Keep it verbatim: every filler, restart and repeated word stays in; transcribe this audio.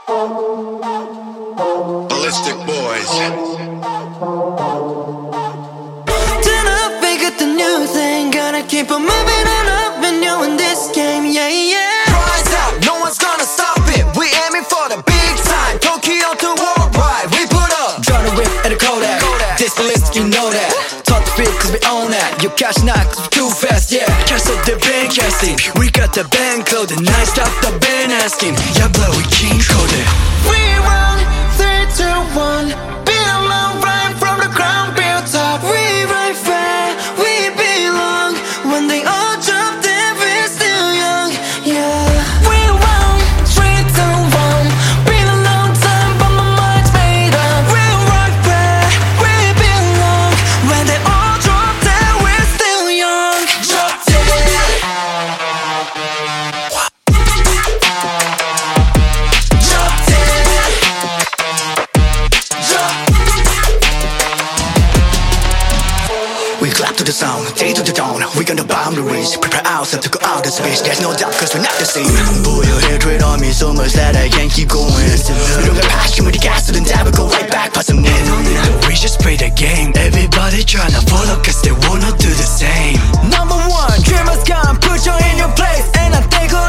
Ballistic Boys. Turn up, we got the new thing. Gotta keep on moving on up and you in this game, yeah, yeah. Rise up, no one's gonna stop it. We aiming for the big time. Tokyo to worldwide, we put up. Trying to whip at a Kodak. This ballistic, you know that. Talk the beat cause we own that. You catch not cause we too fast, yeah. Cancel the band casting. We got the band clothing. I stop the band asking. Yeah, but we king coded. We run, three, two, one. Been a long ride from the ground built up. We ride fair, we belong. When they all jump, then we're still young, yeah. We run, three, two, one. Been a long time, but my mind's made up. We ride fair, we belong. When they all drop, then we're still young. Drop dead. We clap to the sound, day to the dawn. We got the boundaries, prepare ourselves to go out of space. There's no doubt cause we're not the same. Put your hatred on me so much that I can't keep going. We don't got passion with the gas to the devil, go right back past some men. We just play the game. Everybody tryna follow cause they wanna do the same. Number one, dreamers come, put you in your place. And I take all